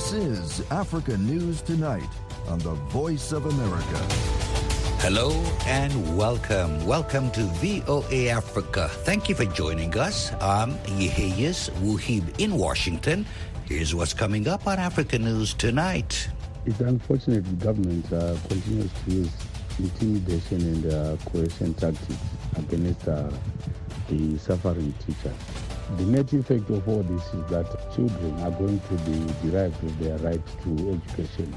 This is Africa News Tonight on the Voice of America. Hello and welcome. Welcome to VOA Africa. Thank you for joining us. I'm Yeheyes Wuhib in Washington. Here's what's coming up on Africa News Tonight. It's unfortunate the government continues to use intimidation and coercion tactics against the suffering teachers. The net effect of all this is that children are going to be deprived of their right to education.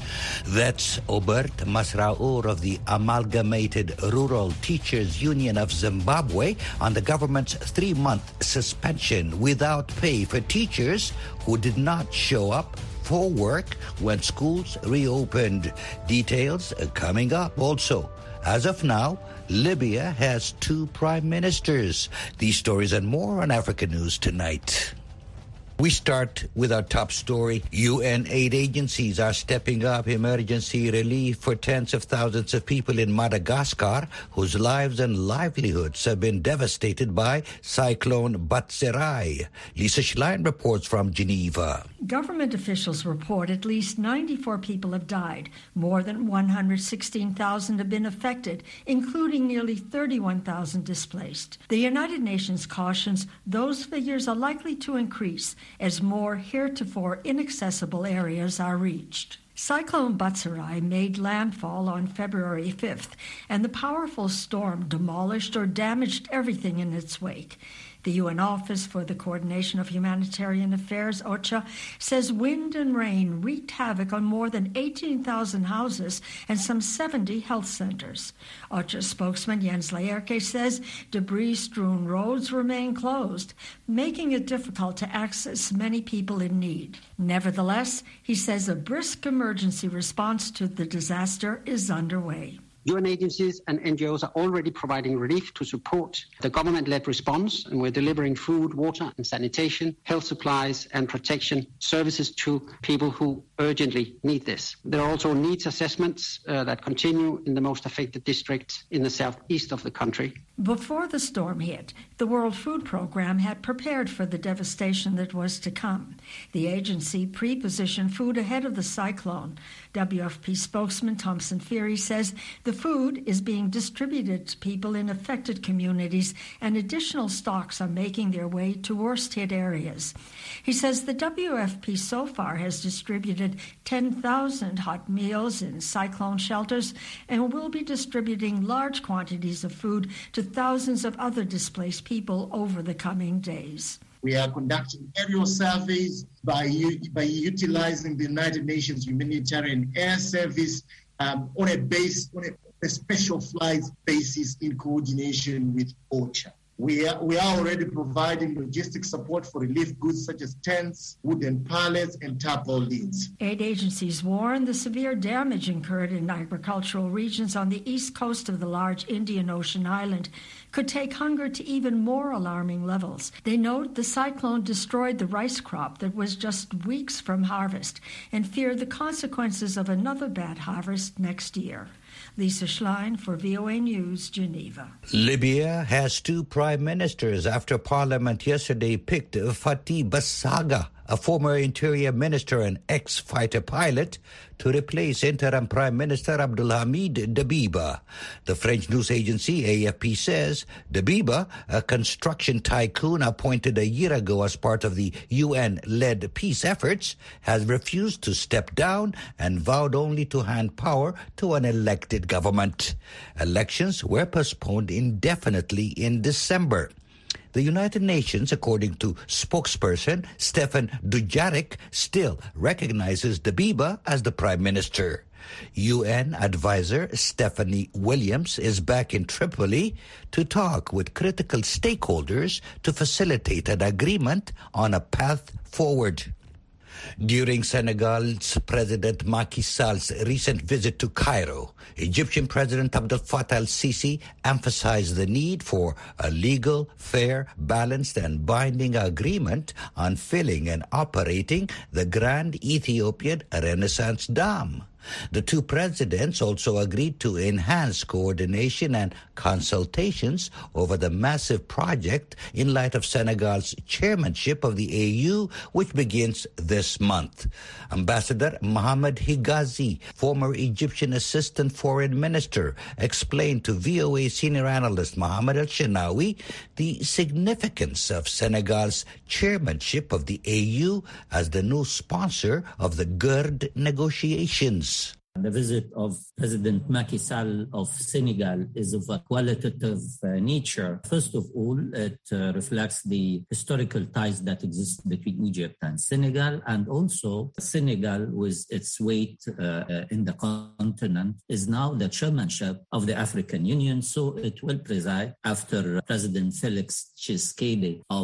That's Obert Masraour of the Amalgamated Rural Teachers Union of Zimbabwe on the government's 3-month suspension without pay for teachers who did not show up for work when schools reopened. Details coming up also. As of now, Libya has 2 prime ministers. These stories and more on Africa News Tonight. We start with our top story. UN aid agencies are stepping up emergency relief for tens of thousands of people in Madagascar whose lives and livelihoods have been devastated by Cyclone Batsirai. Lisa Schlein reports from Geneva. Government officials report at least 94 people have died. More than 116,000 have been affected, including nearly 31,000 displaced. The United Nations cautions those figures are likely to increase as more heretofore inaccessible areas are reached. Cyclone Batsirai made landfall on February 5th, and the powerful storm demolished or damaged everything in its wake. The UN Office for the Coordination of Humanitarian Affairs, OCHA, says wind and rain wreaked havoc on more than 18,000 houses and some 70 health centers. OCHA spokesman Jens Laerke says debris-strewn roads remain closed, making it difficult to access many people in need. Nevertheless, he says a brisk emergency response to the disaster is underway. UN agencies and NGOs are already providing relief to support the government-led response, and we're delivering food, water and sanitation, health supplies and protection services to people who urgently need this. There are also needs assessments that continue in the most affected districts in the southeast of the country. Before the storm hit, the World Food Programme had prepared for the devastation that was to come. The agency pre-positioned food ahead of the cyclone. WFP spokesman Thompson Feary says the food is being distributed to people in affected communities, and additional stocks are making their way to worst-hit areas. He says the WFP so far has distributed 10,000 hot meals in cyclone shelters and will be distributing large quantities of food to thousands of other displaced people over the coming days. We are conducting aerial surveys by utilizing the United Nations Humanitarian Air Service on a special flights basis in coordination with OCHA. We are already providing logistic support for relief goods such as tents, wooden pallets, and tarpaulins. Aid agencies warn the severe damage incurred in agricultural regions on the east coast of the large Indian Ocean island could take hunger to even more alarming levels. They note the cyclone destroyed the rice crop that was just weeks from harvest and fear the consequences of another bad harvest next year. Lisa Schlein for VOA News, Geneva. Libya has 2 prime ministers after Parliament yesterday picked Fatih Basaga, a former interior minister and ex-fighter pilot, to replace interim Prime Minister Abdulhamid Dbeibah. The French news agency AFP says Dbeibah, a construction tycoon appointed a year ago as part of the UN-led peace efforts, has refused to step down and vowed only to hand power to an elected government. Elections were postponed indefinitely in December. The United Nations, according to spokesperson Stefan Dujarric, still recognizes Dbeibah as the prime minister. UN advisor Stephanie Williams is back in Tripoli to talk with critical stakeholders to facilitate an agreement on a path forward. During Senegal's President Macky Sall's recent visit to Cairo, Egyptian President Abdel Fattah el-Sisi emphasized the need for a legal, fair, balanced and binding agreement on filling and operating the Grand Ethiopian Renaissance Dam. The two presidents also agreed to enhance coordination and consultations over the massive project in light of Senegal's chairmanship of the AU, which begins this month. Ambassador Mohamed Higazi, former Egyptian assistant foreign minister, explained to VOA senior analyst Mohamed El-Shenawi the significance of Senegal's chairmanship of the AU as the new sponsor of the GERD negotiations. The visit of President Macky Sall of Senegal is of a qualitative nature. First of all, it reflects the historical ties that exist between Egypt and Senegal, and also Senegal, with its weight in the continent, is now the chairmanship of the African Union, so it will preside after President Felix Tshisekedi of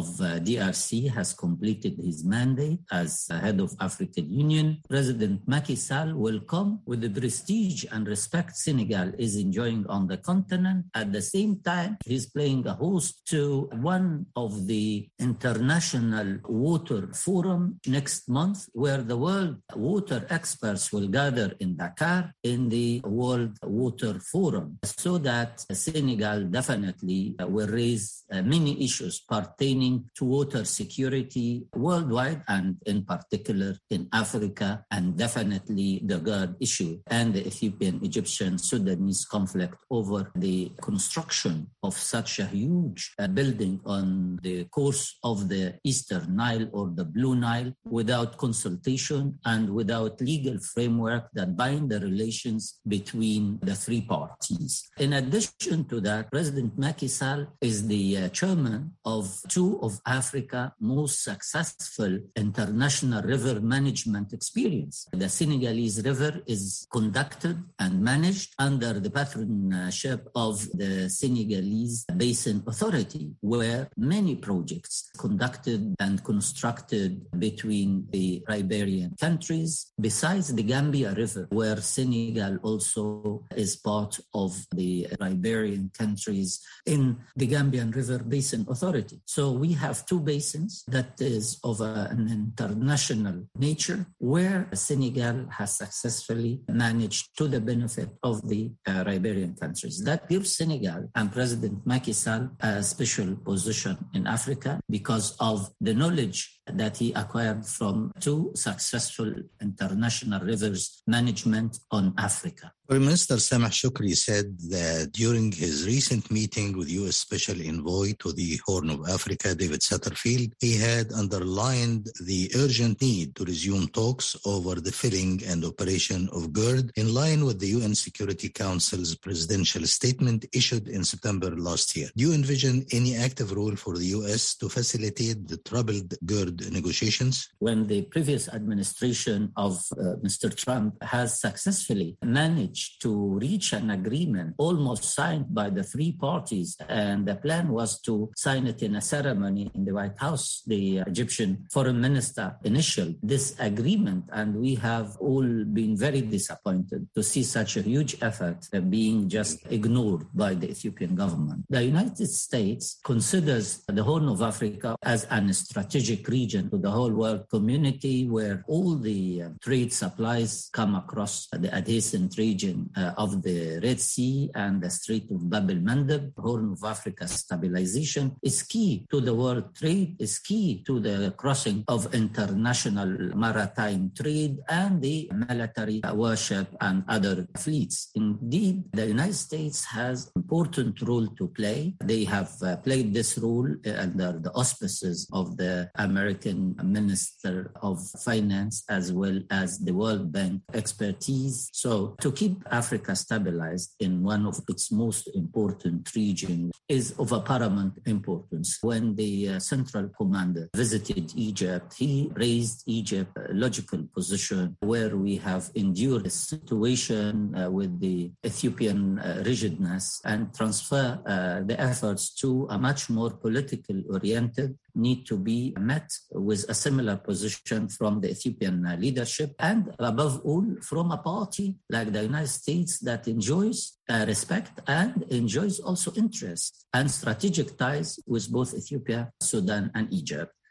DRC has completed his mandate as head of African Union. President Macky Sall will come with the prestige and respect Senegal is enjoying on the continent. At the same time, he's playing a host to one of the international water forum next month, where the world water experts will gather in Dakar in the World Water Forum, so that Senegal definitely will raise many issues pertaining to water security worldwide and in particular in Africa, and definitely the GERD issue and the Ethiopian-Egyptian-Sudanese conflict over the construction of such a huge building on the course of the Eastern Nile or the Blue Nile without consultation and without legal framework that bind the relations between the three parties. In addition to that, President Macky Sall is the chairman of two of Africa's most successful international river management experience. The Senegalese River is conducted and managed under the patronship of the Senegalese Basin Authority, where many projects conducted and constructed between the Iberian countries, besides the Gambia River, where Senegal also is part of the Iberian countries in the Gambian River Basin Authority. So we have two basins that is of an international nature, where Senegal has successfully managed to the benefit of the Iberian countries. That gives Senegal and President Macky Sall a special position in Africa because of the knowledge that he acquired from two successful international rivers management on Africa. Prime Minister Sameh Shoukry said that during his recent meeting with U.S. Special Envoy to the Horn of Africa, David Satterfield, he had underlined the urgent need to resume talks over the filling and operation of GERD in line with the UN Security Council's presidential statement issued in September last year. Do you envision any active role for the U.S. to facilitate the troubled GERD negotiations? When the previous administration of Mr. Trump has successfully managed to reach an agreement almost signed by the three parties, and the plan was to sign it in a ceremony in the White House. The Egyptian foreign minister initialed this agreement, and we have all been very disappointed to see such a huge effort being just ignored by the Ethiopian government. The United States considers the Horn of Africa as a strategic region to the whole world community, where all the trade supplies come across the adjacent region of the Red Sea and the Strait of Bab el-Mandeb. Horn of Africa stabilization is key to the world trade, is key to the crossing of international maritime trade and the military warship and other fleets. Indeed, the United States has an important role to play. They have played this role under the auspices of the American Minister of Finance as well as the World Bank expertise. So to keep Africa stabilized in one of its most important regions is of a paramount importance. When the Central Commander visited Egypt, he raised Egypt's logical position where we have endured a situation with the Ethiopian rigidness and transfer the efforts to a much more politically oriented need to be met with a similar position from the Ethiopian leadership, and above all from a party like the United States that enjoys respect and enjoys also interest and strategic ties with both Ethiopia, Sudan, and Egypt.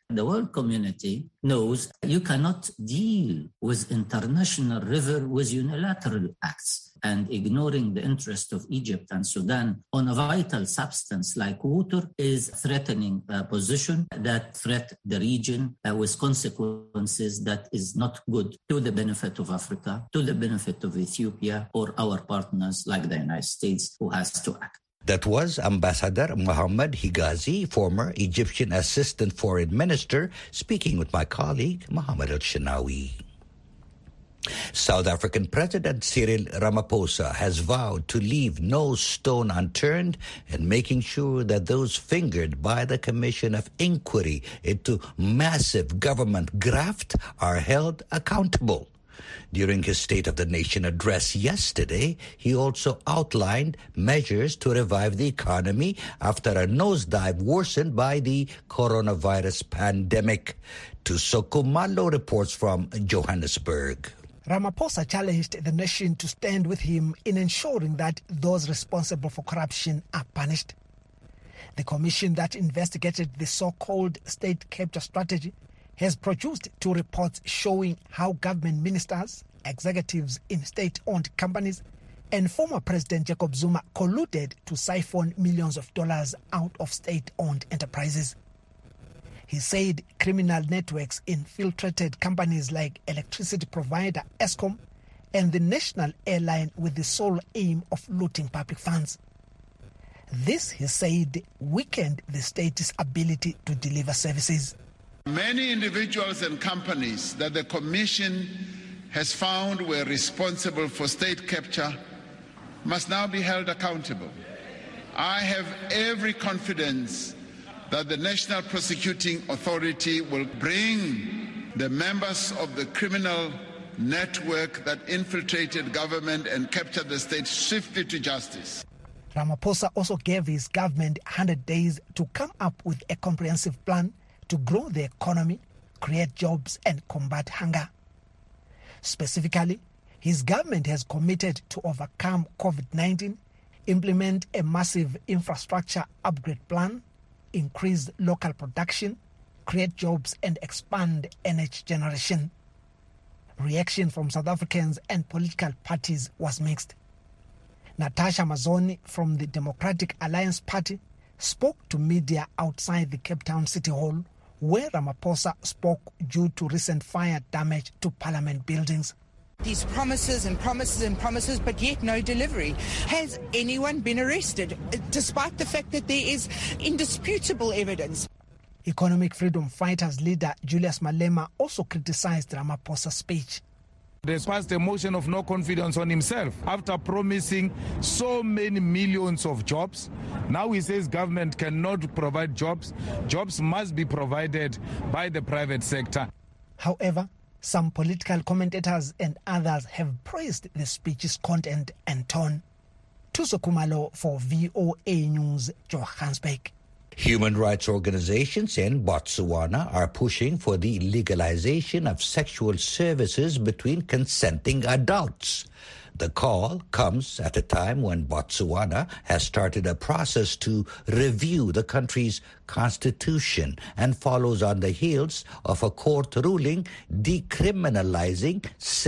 The world community knows you cannot deal with international river with unilateral acts, and ignoring the interest of Egypt and Sudan on a vital substance like water is threatening a position that threat the region with consequences that is not good to the benefit of Africa, to the benefit of Ethiopia or our partners like the United States, who has to act. That was Ambassador Mohammed Higazi, former Egyptian Assistant Foreign Minister, speaking with my colleague Mohammed Al-Shinawi. South African President Cyril Ramaphosa has vowed to leave no stone unturned in making sure that those fingered by the Commission of Inquiry into massive government graft are held accountable. During his State of the Nation address yesterday, he also outlined measures to revive the economy after a nosedive worsened by the coronavirus pandemic. Tusoko Malo reports from Johannesburg. Ramaphosa challenged the nation to stand with him in ensuring that those responsible for corruption are punished. The commission that investigated the so-called state capture strategy has produced 2 reports showing how government ministers, executives in state-owned companies, and former President Jacob Zuma colluded to siphon millions of dollars out of state-owned enterprises. He said criminal networks infiltrated companies like electricity provider Eskom and the national airline with the sole aim of looting public funds. This, he said, weakened the state's ability to deliver services. Many individuals and companies that the Commission has found were responsible for state capture must now be held accountable. I have every confidence that the National Prosecuting Authority will bring the members of the criminal network that infiltrated government and captured the state swiftly to justice. Ramaphosa also gave his government 100 days to come up with a comprehensive plan to grow the economy, create jobs and combat hunger. Specifically, his government has committed to overcome COVID-19, implement a massive infrastructure upgrade plan, increase local production, create jobs and expand energy generation. Reaction from South Africans and political parties was mixed. Natasha Mazzoni from the Democratic Alliance Party spoke to media outside the Cape Town City Hall, where Ramaphosa spoke due to recent fire damage to parliament buildings. These promises and promises and promises, but yet no delivery. Has anyone been arrested, despite the fact that there is indisputable evidence? Economic Freedom Fighters leader Julius Malema also criticized Ramaphosa's speech. There's passed a motion of no confidence on himself after promising so many millions of jobs. Now he says government cannot provide jobs. Jobs must be provided by the private sector. However, some political commentators and others have praised the speech's content and tone. Tuso Kumalo for VOA News, Johannesburg. Human rights organizations in Botswana are pushing for the legalization of sexual services between consenting adults. The call comes at a time when Botswana has started a process to review the country's constitution and follows on the heels of a court ruling decriminalizing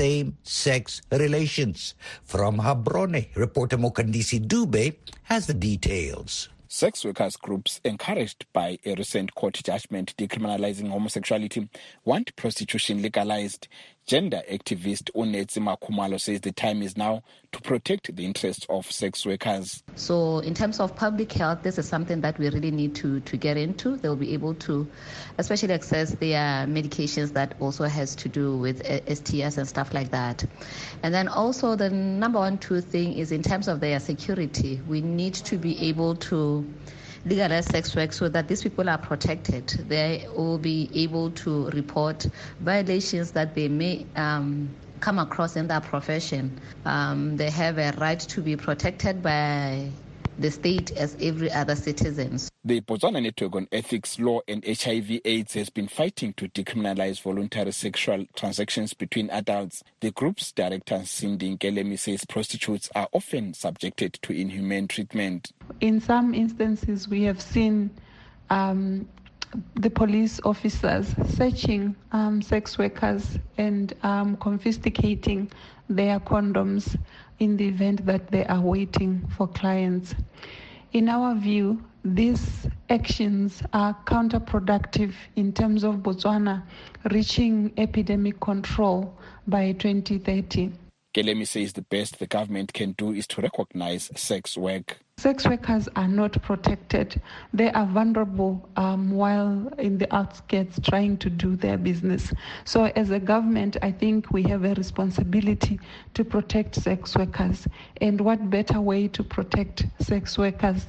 same-sex relations. From Gaborone, reporter Mokandisi Dube has the details. Sex workers groups, encouraged by a recent court judgment decriminalizing homosexuality, want prostitution legalized. Gender activist Unetsi Makumalo says the time is now to protect the interests of sex workers. So in terms of public health, this is something that we really need to get into. They'll be able to especially access their medications that also has to do with STS and stuff like that. And then also the number 1, 2 thing is in terms of their security. We need to be able to legalize sex work so that these people are protected. They will be able to report violations that they may come across in their profession. They have a right to be protected by the state as every other citizen. The Botswana Network on Ethics, Law and HIV/AIDS has been fighting to decriminalize voluntary sexual transactions between adults. The group's director, Cindy Nkelemi, says prostitutes are often subjected to inhumane treatment. In some instances, we have seen the police officers searching sex workers and confiscating their condoms in the event that they are waiting for clients. In our view, these actions are counterproductive in terms of Botswana reaching epidemic control by 2030. Kelemi says the best the government can do is to recognize sex work. Sex workers are not protected. They are vulnerable while in the outskirts trying to do their business. So as a government, I think we have a responsibility to protect sex workers. And what better way to protect sex workers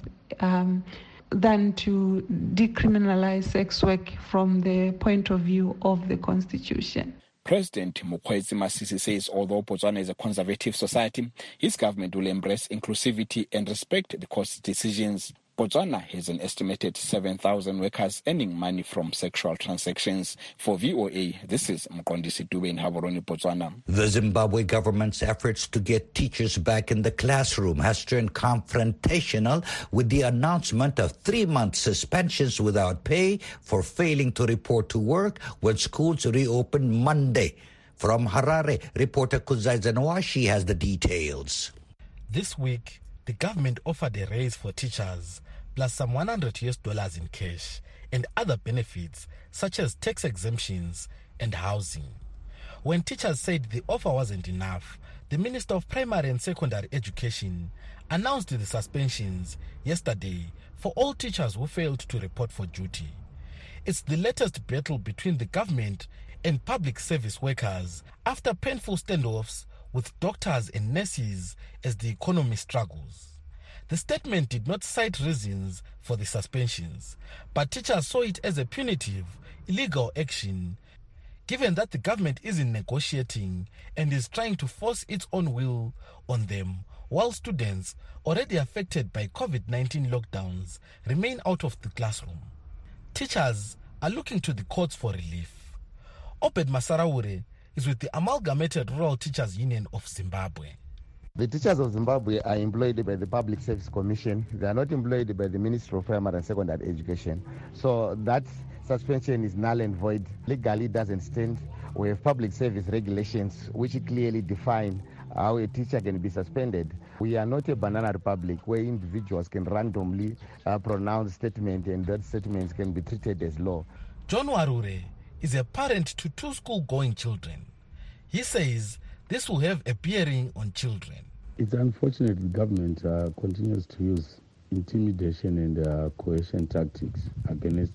than to decriminalize sex work from the point of view of the Constitution. President Mokgweetsi Masisi says although Botswana is a conservative society, his government will embrace inclusivity and respect the court's decisions. Botswana has an estimated 7,000 workers earning money from sexual transactions. For VOA, this is Mqondisi Dube in Gaborone, Botswana. The Zimbabwe government's efforts to get teachers back in the classroom has turned confrontational with the announcement of 3-month suspensions without pay for failing to report to work when schools reopen Monday. From Harare, reporter Kuzai Zanwashi has the details. This week, the government offered a raise for teachers plus some $100 in cash and other benefits such as tax exemptions and housing. When teachers said the offer wasn't enough, the Minister of Primary and Secondary Education announced the suspensions yesterday for all teachers who failed to report for duty. It's the latest battle between the government and public service workers after painful standoffs with doctors and nurses as the economy struggles. The statement did not cite reasons for the suspensions, but teachers saw it as a punitive, illegal action, given that the government isn't negotiating and is trying to force its own will on them, while students, already affected by COVID-19 lockdowns, remain out of the classroom. Teachers are looking to the courts for relief. Obed Masaraure is with the Amalgamated Rural Teachers Union of Zimbabwe. The teachers of Zimbabwe are employed by the Public Service Commission. They are not employed by the Ministry of Primary and Secondary Education. So that suspension is null and void. Legally doesn't stand. We have public service regulations which clearly define how a teacher can be suspended. We are not a banana republic where individuals can randomly pronounce statements and those statements can be treated as law. John Warure is a parent to 2 school-going children. He says this will have a bearing on children. It's unfortunate the government continues to use intimidation and coercion tactics against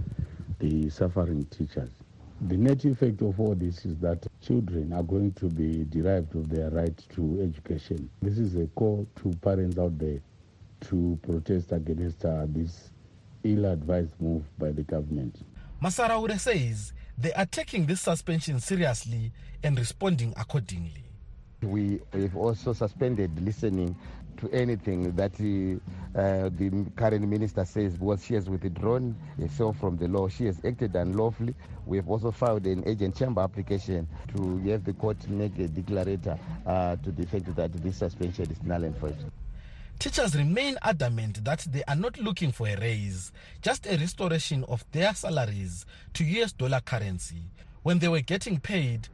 the suffering teachers. The net effect of all this is that children are going to be deprived of their right to education. This is a call to parents out there to protest against this ill-advised move by the government. Masaraure says they are taking this suspension seriously and responding accordingly. We have also suspended listening to anything that the current minister says because she has withdrawn herself from the law. She has acted unlawfully. We have also filed an agent chamber application to have the court make a declarator to the effect that this suspension is null and void. Teachers remain adamant that they are not looking for a raise, just a restoration of their salaries to US dollar currency when they were getting paid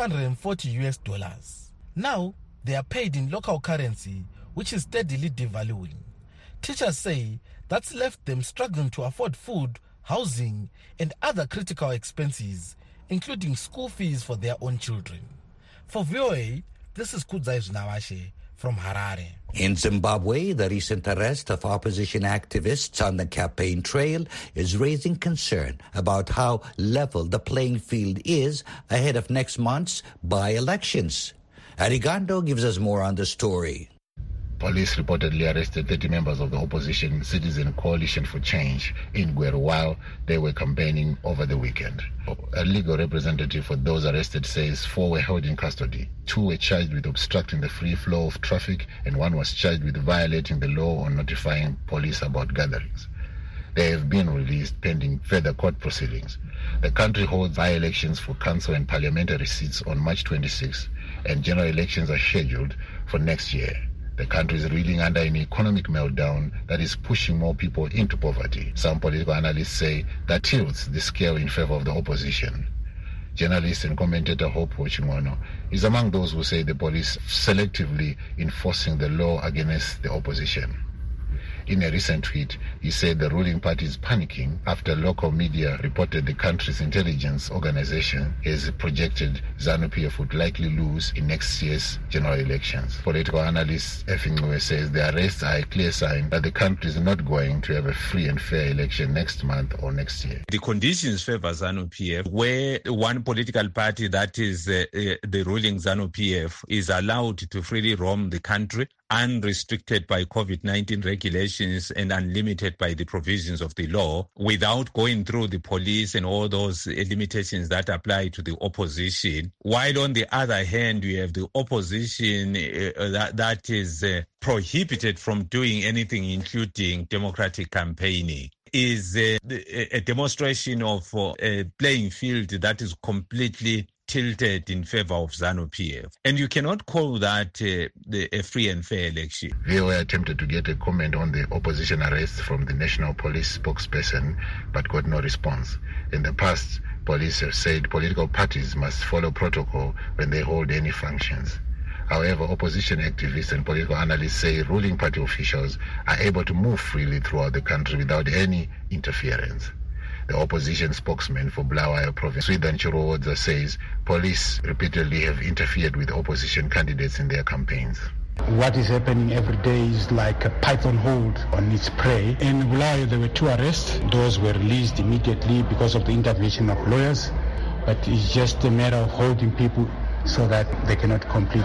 $540. Now they are paid in local currency, which is steadily devaluing. Teachers say that's left them struggling to afford food, housing, and other critical expenses, including school fees for their own children. For VOA, this is Kudzai Nawashe from Harare. In Zimbabwe, the recent arrest of opposition activists on the campaign trail is raising concern about how level the playing field is ahead of next month's by-elections. Arigando gives us more on the story. Police reportedly arrested 30 members of the opposition Citizen Coalition for Change in Gweru while they were campaigning over the weekend. A legal representative for those arrested says 4 were held in custody. 2 were charged with obstructing the free flow of traffic and 1 was charged with violating the law on notifying police about gatherings. They have been released pending further court proceedings. The country holds by-elections for council and parliamentary seats on March 26, and general elections are scheduled for next year. The country is reeling under an economic meltdown that is pushing more people into poverty. Some political analysts say that tilts the scale in favor of the opposition. Journalist and commentator Hope Ochingwano is among those who say the police selectively enforcing the law against the opposition. In a recent tweet, he said the ruling party is panicking after local media reported the country's intelligence organization has projected ZANU-PF would likely lose in next year's general elections. Political analyst Effingwe says the arrests are a clear sign that the country is not going to have a free and fair election next month or next year. The conditions favor ZANU-PF, where one political party, that is the ruling ZANU-PF, is allowed to freely roam the country, unrestricted by COVID-19 regulations and unlimited by the provisions of the law, without going through the police and all those limitations that apply to the opposition. While on the other hand, we have the opposition that is prohibited from doing anything, including democratic campaigning. Is a demonstration of a playing field that is completely tilted in favor of ZANU-PF. And you cannot call that a free and fair election. VOA attempted to get a comment on the opposition arrest from the National Police spokesperson, but got no response. In the past, police have said political parties must follow protocol when they hold any functions. However, opposition activists and political analysts say ruling party officials are able to move freely throughout the country without any interference. The opposition spokesman for Bulawayo province, Swidan Chiroodza, says police repeatedly have interfered with opposition candidates in their campaigns. What is happening every day is like a python hold on its prey. In Bulawayo, there were 2 arrests. Those were released immediately because of the intervention of lawyers. But it's just a matter of holding people so that they cannot complete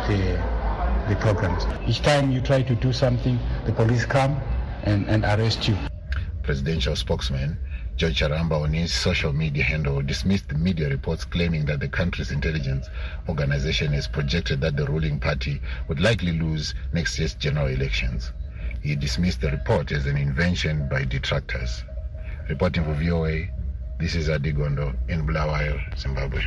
the programs. Each time you try to do something, the police come and arrest you. Presidential spokesman George Charamba, on his social media handle, dismissed the media reports claiming that the country's intelligence organization has projected that the ruling party would likely lose next year's general elections. He dismissed the report as an invention by detractors. Reporting for VOA, this is Adigondo in Bulawayo, Zimbabwe.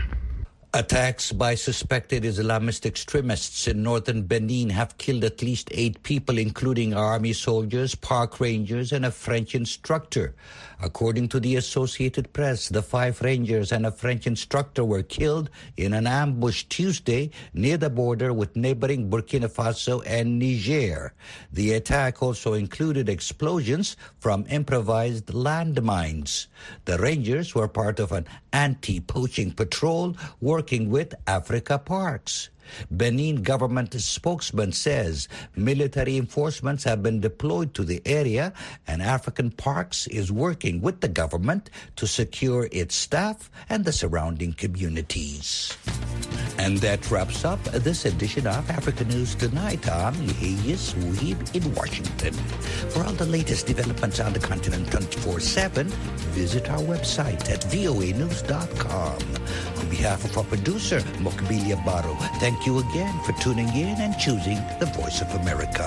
Attacks by suspected Islamist extremists in northern Benin have killed at least 8 people, including army soldiers, park rangers, and a French instructor. According to the Associated Press, the 5 rangers and a French instructor were killed in an ambush Tuesday near the border with neighboring Burkina Faso and Niger. The attack also included explosions from improvised landmines. The rangers were part of an anti-poaching patrol working with Africa Parks. Benin government spokesman says military enforcements have been deployed to the area and African Parks is working with the government to secure its staff and the surrounding communities. And that wraps up this edition of Africa News Tonight. I'm Lihias Weeb in Washington. For all the latest developments on the continent 24/7, visit our website at voanews.com. On behalf of our producer, Mokbilia Baro, thank you again for tuning in and choosing the Voice of America.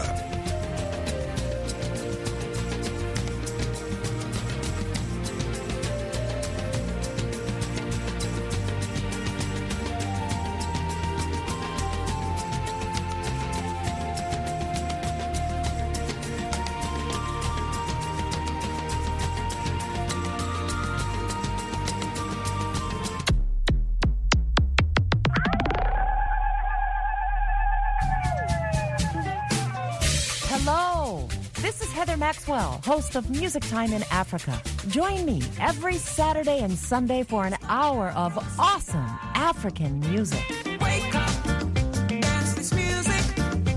Maxwell, host of Music Time in Africa. Join me every Saturday and Sunday for an hour of awesome African music. Wake up, dance this music.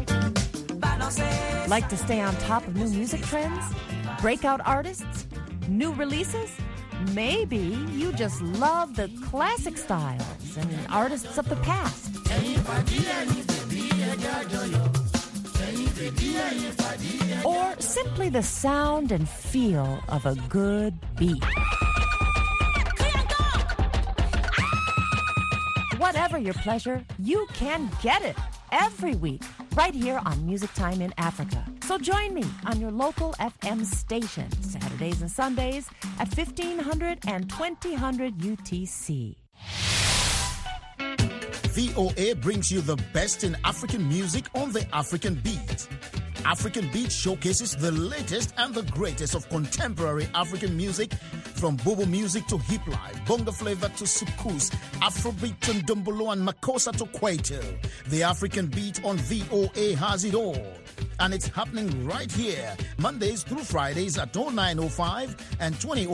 Like to stay on top of new music trends? Breakout artists? New releases? Maybe you just love the classic styles and artists of the past. Or simply the sound and feel of a good beat. Whatever your pleasure, you can get it every week right here on Music Time in Africa. So join me on your local FM station Saturdays and Sundays at 1500 and 2000 UTC. VOA brings you the best in African music on the African beat. African Beat showcases the latest and the greatest of contemporary African music, from Bobo music to hip life, bongo flavor to soukous, Afrobeat to Ndombolo and Makossa to Kwaito. The African Beat on VOA has it all. And it's happening right here, Mondays through Fridays at 09:05 and 20:05.